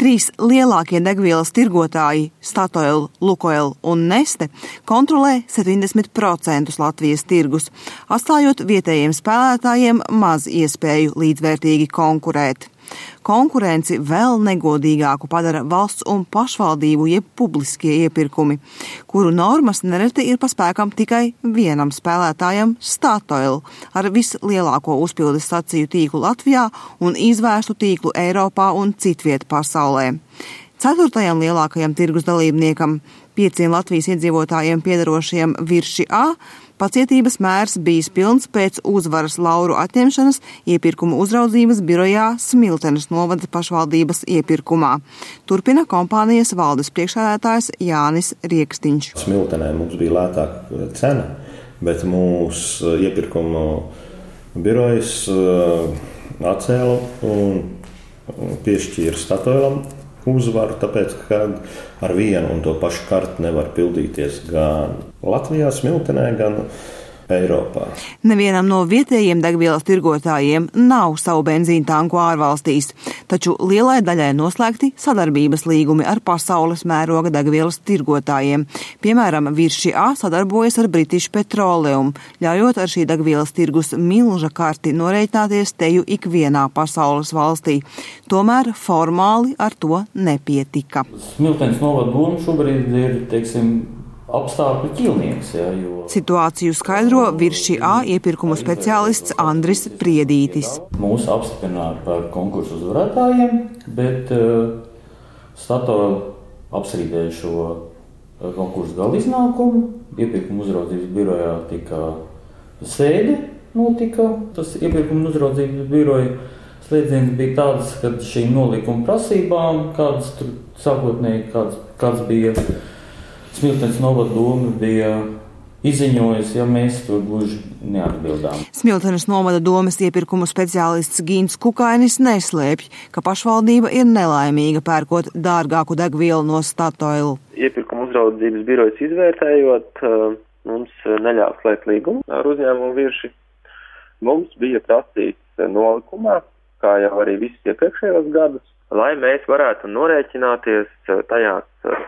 3 lielākie degvielas tirgotāji – Statoil, Lukoil un Neste – kontrolē 70% Latvijas tirgus, atstājot vietējiem spēlētājiem maz iespēju līdzvērtīgi konkurēt. Konkurenci vēl negodīgāku padara valsts un pašvaldību jeb publiskie iepirkumi, kuru normas nereti ir pa spēkam tikai vienam spēlētājam – Statoil, ar vislielāko uzpildes staciju tīklu Latvijā un izvērstu tīklu Eiropā un citviet pasaulē. 4. lielākajam tirgus dalībniekam, 5 Latvijas iedzīvotājiem piederošajam Virši A, pacietības mērs bijis pilns pēc uzvaras lauru atņemšanas iepirkumu uzraudzības birojā Smiltenes novada pašvaldības iepirkumā. Turpina kompānijas valdes priekšsēdētājs Jānis Riekstiņš. Smiltenē mums bija lētāka cena, bet mūsu iepirkumu birojas atcēla un piešķīra Statoilam uzvaru, tāpēc, ka ar vienu un to pašu kartu nevar pildīties gan Latvijā, Smiltenē, gan Eiropā. Nevienam no vietējiem degvielas tirgotājiem nav savu benzīna tanku ārvalstīs, taču lielai daļai noslēgti sadarbības līgumi ar pasaules mēroga degvielas tirgotājiem. Piemēram, Virši A sadarbojas ar British Petroleum, ļaujot ar šī degvielas tirgus milža karti norēķināties teju ikvienā pasaules valstī. Tomēr formāli ar to nepietika. Smiltenes novada doma šobrīd ir, apstākļu ķilnieks. Situāciju skaidro Virši A iepirkumu speciālists Andris Priedītis. Mūs apstiprināja par konkursu uzvarētājiem, bet Statoil apstrīdēja šo konkursu galiznākumu. Iepirkumu uzraudzības birojā tika sēde notika. Tas iepirkumu uzraudzības biroja slēdziens bija tāds, ka šīm nolikuma prasībām, kādas tur sākotnēji, kāds bija Smiltenes novada doma bija izziņojusi, ja mēs to gluži neatbildām. Smiltenes novada domas iepirkumu speciālists Gīns Kukainis neslēpj, ka pašvaldība ir nelaimīga pērkot dārgāku degvielu no Statoil. Iepirkumu uzraudzības birojas izvērtējot, mums neļāva slēgt līgumu ar uzņēmumu Virši. Mums bija prasīts nolikumā, kā jau arī visus iepriekšējos gadus, lai mēs varētu norēķināties tajās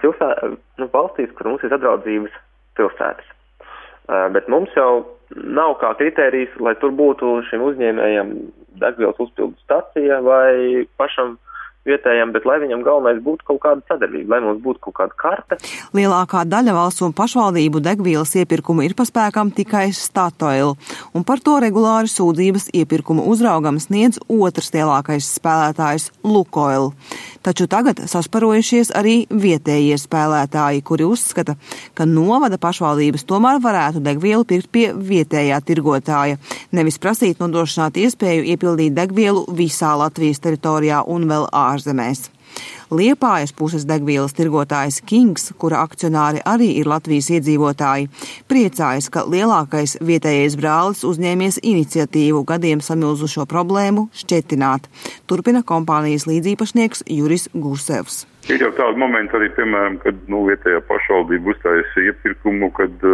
valstīs, kur mums ir sadraudzības pilsētas. Bet mums jau nav kā kritērijs, lai tur būtu šim uzņēmējam degvielas uzpildu stacija vai pašam vietējiem, bet lai viņam galvenais būtu kaut kāda sadarbība, lai mums būtu kaut kāda karte. Lielākā daļa valsts un pašvaldību degvielas iepirkumu ir pa spēkam tikai Statoil, un par to regulāri sūdzības iepirkumu uzraugam sniedz otrs lielākais spēlētājs Lukoil. Taču tagad sasparojušies arī vietējie spēlētāji, kuri uzskata, ka novada pašvaldības tomēr varētu degvielu pirkt pie vietējā tirgotāja, nevis prasīt nodrošināt iespēju iepildīt degvielu visā Latvijas teritorijā un vēl ārzemēs. Liepājas puses degvielas tirgotājs Kings, kura akcionāri arī ir Latvijas iedzīvotāji, priecājas, ka lielākais vietējais brālis uzņēmies iniciatīvu gadiem samilzušo problēmu šķetināt. Turpina kompānijas līdzīpašnieks Juris Gusevs. Ir jau tādi momenti arī, piemēram, kad vietējā pašvaldība uzstājas iepirkumu, kad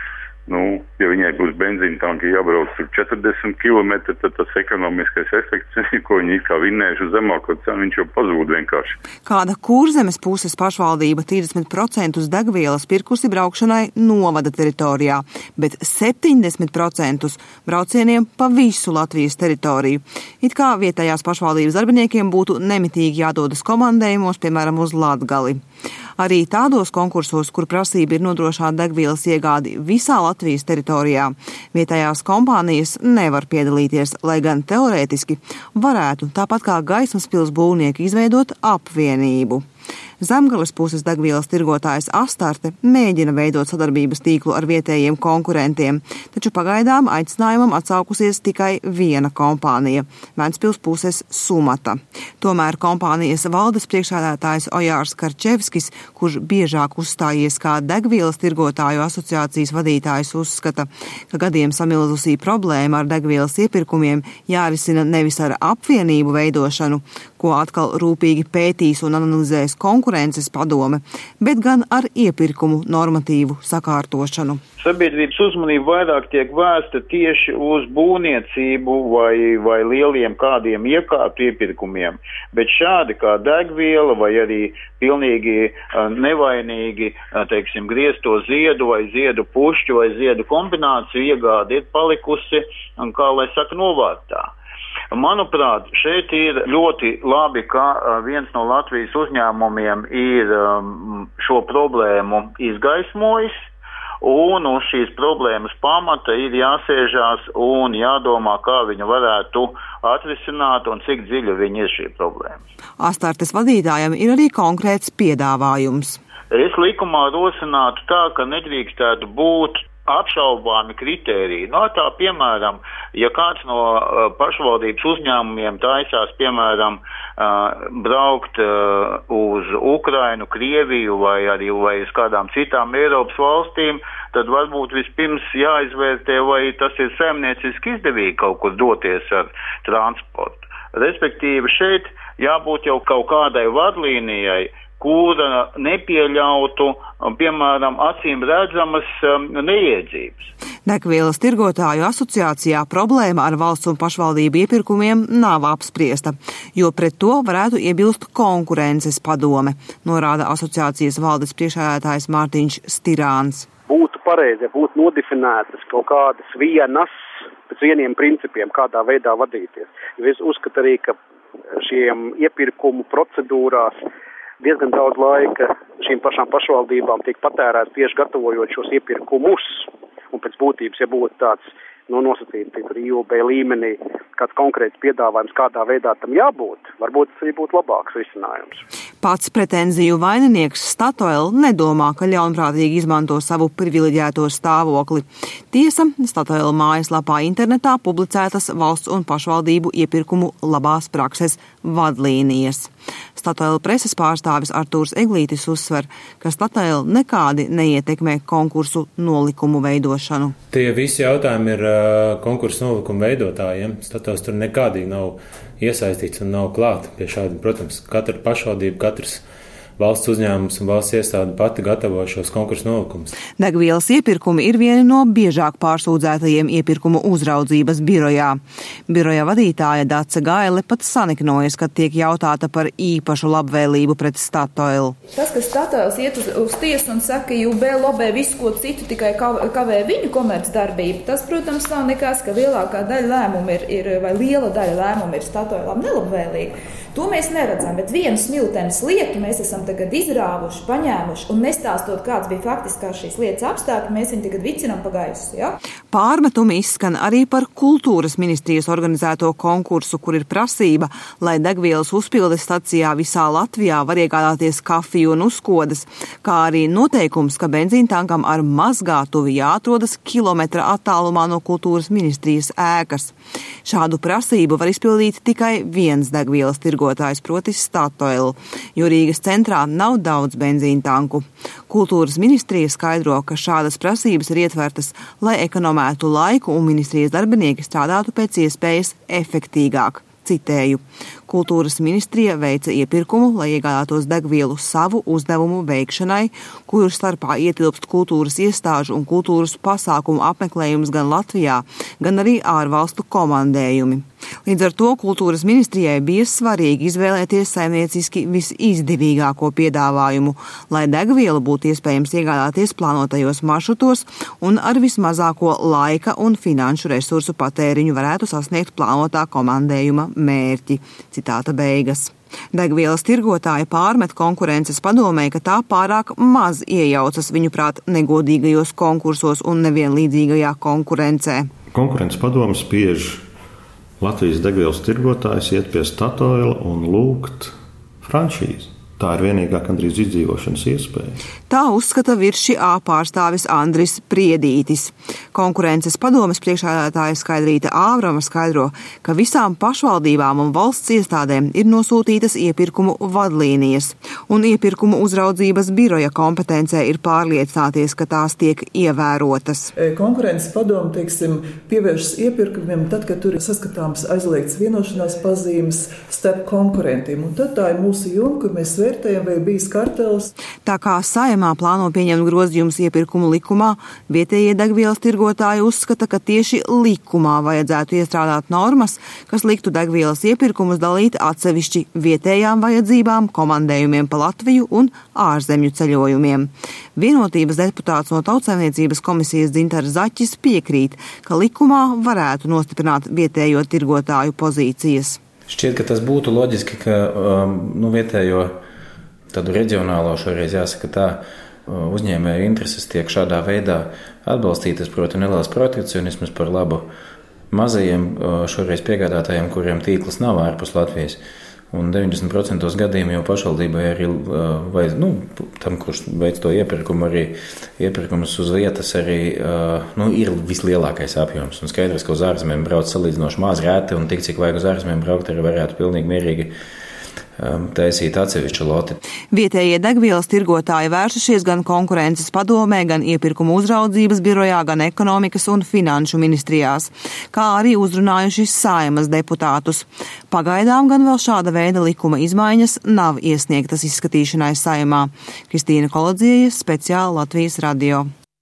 ja viņai būs benzīna tanki jābrauc 40 km, tad tas ekonomiskais efekts, ko viņi kā vinnējuši uz zemāko cenu, viņš jau pazūd vienkārši. Kāda Kurzemes puses pašvaldība 30% degvielas pirkusi braukšanai novada teritorijā, bet 70% braucieniem pa visu Latvijas teritoriju. It kā vietējās pašvaldības darbiniekiem būtu nemitīgi jādodas komandējumos, piemēram, uz Latgali. Arī tādos konkursos, kur prasība ir nodrošināt degvielas iegādi visā Latvijas teritorijā, vietējās kompānijas nevar piedalīties, lai gan teorētiski varētu, tāpat kā Gaismas pils būvnieki, izveidot apvienību. Zemgales puses degvielas tirgotājs Astarte mēģina veidot sadarbības tīklu ar vietējiem konkurentiem, taču pagaidām aicinājumam atsaukusies tikai viena kompānija – Ventspils puses Sumata. Tomēr kompānijas valdes priekšsēdētājs Ojārs Karčevskis, kurš biežāk uzstājies kā degvielas tirgotāju asociācijas vadītājs, uzskata, ka gadiem samilzusī problēma ar degvielas iepirkumiem jārisina nevis ar apvienību veidošanu, ko atkal rūpīgi pētīs un analizēs konkurences padome, bet gan ar iepirkumu normatīvu sakārtošanu. Sabiedrības uzmanība vairāk tiek vērsta tieši uz būvniecību vai lieliem kādiem iekārtu iepirkumiem, bet šādi kā degviela vai arī pilnīgi nevainīgi, teiksim, griezto ziedu vai ziedu pušķu vai ziedu kombināciju iegāde ir palikusi, kā lai saka, novārtā. Manuprāt, šeit ir ļoti labi, ka viens no Latvijas uzņēmumiem ir šo problēmu izgaismojis. Un uz šīs problēmas pamata ir jāsēžās un jādomā, kā viņu varētu atrisināt un cik dziļa viņa ir šī problēma. Astartes vadītājam ir arī konkrēts piedāvājums. Es likumā rosinātu tā, ka nedrīkstētu būt apšaubāmi kritēriji. No tā, piemēram, ja kāds no pašvaldības uzņēmumiem taisās, piemēram, braukt uz Ukrainu, Krieviju vai uz kādām citām Eiropas valstīm, tad varbūt vispirms jāizvērtē, vai tas ir saimnieciski izdevīgi kaut kur doties ar transportu. Respektīvi, šeit jābūt jau kaut kādai vadlīnijai, kura nepieļautu, piemēram, acīm redzamas neiedzības. Degvielas tirgotāju asociācijā problēma ar valsts un pašvaldību iepirkumiem nav apspriesta, jo pret to varētu iebilst konkurences padome, norāda asociācijas valdes priekšsēdētājs Mārtiņš Stirāns. Būtu pareizi, ja būtu nodefinētas kaut kādas vienas pēc vieniem principiem, kādā veidā vadīties. Es uzskatu arī, ka šiem iepirkumu procedūrās diezgan daudz laika šīm pašām pašvaldībām tiek patērēts tieši gatavojot šos iepirkumus. Un pēc būtības, ja būtu tāds nosacīts IOB līmenī, kāds konkrēts piedāvājums, kādā veidā tam jābūt, varbūt tas arī būtu labāks risinājums. Pats pretenziju vaininieks Statoil nedomā, ka ļaunprātīgi izmanto savu privileģēto stāvokli. Tiesa, Statoil mājaslapā internetā publicētas valsts un pašvaldību iepirkumu labās prakses vadlīnijas. Statoil preses pārstāvis Artūrs Eglītis uzsver, ka Statoil nekādi neietekmē konkursu nolikumu veidošanu. Tie visi jautājumi ir konkursu nolikumu veidotājiem. Statoils tur nekādīgi nav iesaistīts un nav klāt pie šādi. Protams, katra pašvaldība, katrs valsts uzņēmums un valsts iestāde pati gatavo šos konkursu nolikumus. Degvielas iepirkumi ir vieni no biežāk pārsūdzētajiem iepirkumu uzraudzības birojā. Biroja vadītāja Dace Gaile pat saniknojas, kad tiek jautāta par īpašu labvēlību pret Statoil. Tas, ka Statoils iet uz tiesu un saka, ka IOB lobē visu ko citu, tikai kavē viņu komercdarbību, tas, protams, nav nekas, ka lielākā daļa lēmumu vai liela daļa lēmumu ir Statoilam nelabvēlīgi. To mēs neredzam, bet vienu smiltenes lietu mēs esam tagad izrāvuši, paņēmuši un nestāstot, kāds bija faktiskās šīs lietas apstākļi, mēs viņu tagad vicinām pa gaisu. Ja? Pārmetumi izskan arī par kultūras ministrijas organizēto konkursu, kur ir prasība, lai degvielas uzpildes stacijā visā Latvijā var iegādāties kafiju un uzkodas, kā arī noteikums, ka benzīntankam ar mazgātuvi jāatrodas kilometra attālumā no kultūras ministrijas ēkas. Šādu prasību var izpildīt tikai viens degvielas tirgotājs, proti Statoil, jo Rīgas centrā nav daudz benzīntanku. Kultūras ministrija skaidro, ka šādas prasības ir ietvertas, lai ekonomētu laiku un ministrijas darbinieki strādātu pēc iespējas efektīgāk. Citēju, kultūras ministrija veica iepirkumu, lai iegādātos degvielu savu uzdevumu veikšanai, kuru starpā ietilpst kultūras iestāžu un kultūras pasākumu apmeklējums gan Latvijā, gan arī ārvalstu komandējumi. Līdz ar to kultūras ministrijai bija svarīgi izvēlēties saimnieciski visizdevīgāko piedāvājumu, lai degvielu būtu iespējams iegādāties plānotajos maršrutos un ar vismazāko laika un finanšu resursu patēriņu varētu sasniegt plānotā komandējuma mērķi. Citāta beigas. Degvielas tirgotāji pārmet konkurences padomei, ka tā pārāk maz iejaucas viņuprāt negodīgajos konkursos un nevienlīdzīgajā konkurencē. Konkurences padome spiež Latvijas degvielas tirgotājs iet pie Statoila un lūgt franšīzi. tā ir vienīgā gandrīz izdzīvošanas iespēja. Tā uzskata Virši A pārstāvis Andris Priedītis. Konkurences padomes priekšsēdētāja Skaidrīta Āvrama skaidro, ka visām pašvaldībām un valsts iestādēm ir nosūtītas iepirkumu vadlīnijas, un iepirkumu uzraudzības biroja kompetencē ir pārliecināties, ka tās tiek ievērotas. Konkurences padome, pievēršas iepirkumiem tad, kad tur ir saskatāms aizliegts vienošanās pazīmes starp konkurentiem, un tad tā ir mūsu joma, kur mēs vērtējam, vai bijis kartels. Tā kā Saeimā plāno pieņemt grozījumus iepirkumu likumā, vietējie degvielas tirgotāji uzskata, ka tieši likumā vajadzētu iestrādāt normas, kas liktu degvielas iepirkumus dalīt atsevišķi vietējām vajadzībām, komandējumiem pa Latviju un ārzemju ceļojumiem. Vienotības deputāts no Tautsaimniecības komisijas Dzintars Zaķis piekrīt, ka likumā varētu nostiprināt vietējo tirgotāju pozīcijas. Šķiet, ka tas būtu loģiski, ka vietējo tādu reģionālo, šoreiz jāsaka tā, uzņēmēju intereses tiek šādā veidā atbalstītas, proti neliels protekcionisms par labu mazajiem šoreiz piegādātājiem, kuriem tīkls nav ārpus Latvijas. Un 90% gadījumu jau pašvaldībai arī, tam, kurš veic to iepirkumu, arī iepirkums uz vietas arī, ir vislielākais apjoms. Un skaidrs, ka uz ārzemēm brauc salīdzinoši maz rēti, un tik, cik vajag uz ārzemēm braukt, arī varētu pilnīgi mierīgi taisīt atsevišķu loti. Vietējie degvielas tirgotāji vēršušies gan konkurences padomē, gan iepirkumu uzraudzības birojā, gan ekonomikas un finanšu ministrijās, kā arī uzrunājuši Saeimas deputātus. Pagaidām gan vēl šāda veida likuma izmaiņas nav iesniegtas izskatīšanai Saeimā. Kristīna Kolodzieja, speciāli Latvijas radio.